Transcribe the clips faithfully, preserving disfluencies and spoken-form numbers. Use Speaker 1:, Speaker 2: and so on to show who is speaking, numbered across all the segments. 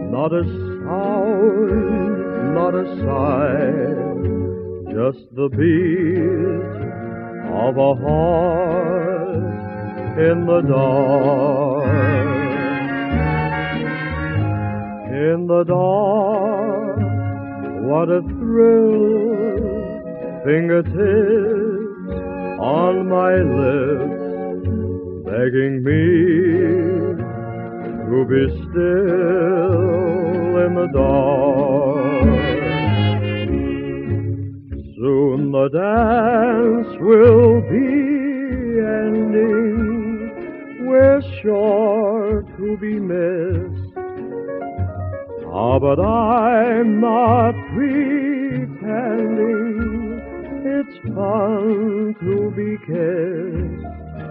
Speaker 1: Not a sound, not a sigh, just the beat of a heart in the dark. In the dark, what a thrill, fingertips on my lips, begging me to be still in the dark. Soon the dance will be ending, we're sure to be missed. Ah, but I'm not pretending, it's fun to be kissed.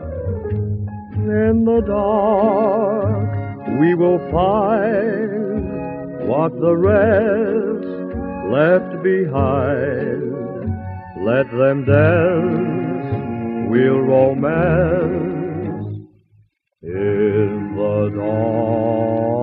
Speaker 1: In the dark we will find what the rest left behind. Let them dance, we'll romance in the dark.